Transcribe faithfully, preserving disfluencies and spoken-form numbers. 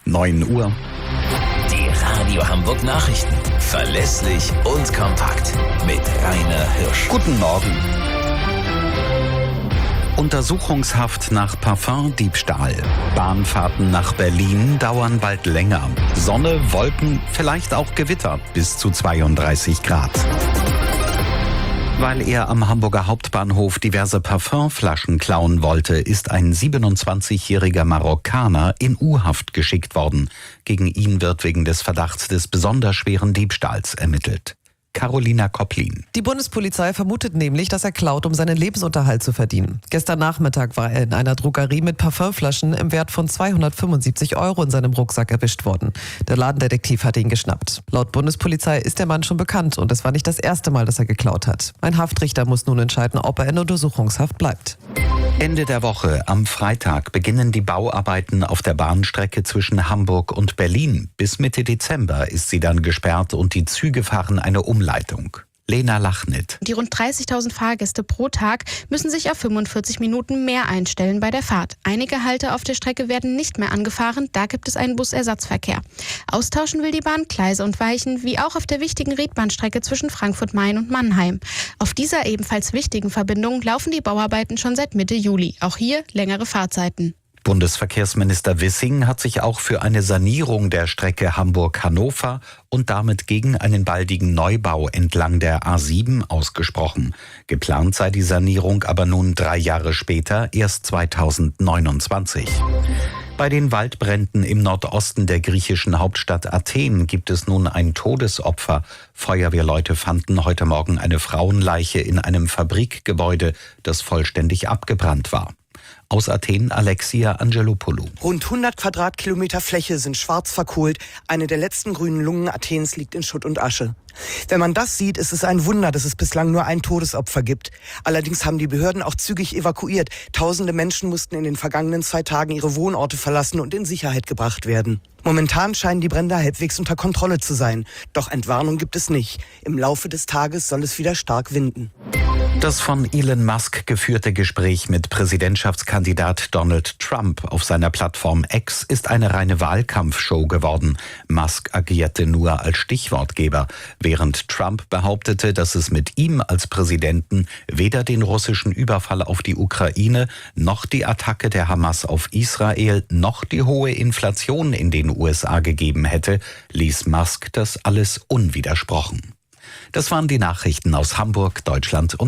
neun Uhr. Die Radio Hamburg Nachrichten. Verlässlich und kompakt. Mit Rainer Hirsch. Guten Morgen. Untersuchungshaft nach Parfumdiebstahl. Bahnfahrten nach Berlin dauern bald länger. Sonne, Wolken, vielleicht auch Gewitter bis zu zweiunddreißig Grad. Weil er am Hamburger Hauptbahnhof diverse Parfümflaschen klauen wollte, ist ein siebenundzwanzigjähriger Marokkaner in U-Haft geschickt worden. Gegen ihn wird wegen des Verdachts des besonders schweren Diebstahls ermittelt. Carolina Kopplin. Die Bundespolizei vermutet nämlich, dass er klaut, um seinen Lebensunterhalt zu verdienen. Gestern Nachmittag war er in einer Drogerie mit Parfümflaschen im Wert von zweihundertfünfundsiebzig Euro in seinem Rucksack erwischt worden. Der Ladendetektiv hat ihn geschnappt. Laut Bundespolizei ist der Mann schon bekannt und es war nicht das erste Mal, dass er geklaut hat. Ein Haftrichter muss nun entscheiden, ob er in Untersuchungshaft bleibt. Ende der Woche, am Freitag, beginnen die Bauarbeiten auf der Bahnstrecke zwischen Hamburg und Berlin. Bis Mitte Dezember ist sie dann gesperrt und die Züge fahren eine Umleitung. Lena Lachnit. Die rund dreißigtausend Fahrgäste pro Tag müssen sich auf fünfundvierzig Minuten mehr einstellen bei der Fahrt. Einige Halte auf der Strecke werden nicht mehr angefahren, da gibt es einen Busersatzverkehr. Austauschen will die Bahn Gleise und Weichen, wie auch auf der wichtigen Riedbahnstrecke zwischen Frankfurt-Main und Mannheim. Auf dieser ebenfalls wichtigen Verbindung laufen die Bauarbeiten schon seit Mitte Juli. Auch hier längere Fahrzeiten. Bundesverkehrsminister Wissing hat sich auch für eine Sanierung der Strecke Hamburg-Hannover und damit gegen einen baldigen Neubau entlang der A sieben ausgesprochen. Geplant sei die Sanierung aber nun drei Jahre später, erst zweitausendneunundzwanzig. Bei den Waldbränden im Nordosten der griechischen Hauptstadt Athen gibt es nun ein Todesopfer. Feuerwehrleute fanden heute Morgen eine Frauenleiche in einem Fabrikgebäude, das vollständig abgebrannt war. Aus Athen Alexia Angelopoulou. Rund hundert Quadratkilometer Fläche sind schwarz verkohlt. Eine der letzten grünen Lungen Athens liegt in Schutt und Asche. Wenn man das sieht, ist es ein Wunder, dass es bislang nur ein Todesopfer gibt. Allerdings haben die Behörden auch zügig evakuiert. Tausende Menschen mussten in den vergangenen zwei Tagen ihre Wohnorte verlassen und in Sicherheit gebracht werden. Momentan scheinen die Brände halbwegs unter Kontrolle zu sein. Doch Entwarnung gibt es nicht. Im Laufe des Tages soll es wieder stark winden. Das von Elon Musk geführte Gespräch mit Präsidentschaftskandidat Donald Trump auf seiner Plattform X ist eine reine Wahlkampfshow geworden. Musk agierte nur als Stichwortgeber, während Trump behauptete, dass es mit ihm als Präsidenten weder den russischen Überfall auf die Ukraine, noch die Attacke der Hamas auf Israel, noch die hohe Inflation in den U S A gegeben hätte, ließ Musk das alles unwidersprochen. Das waren die Nachrichten aus Hamburg, Deutschland und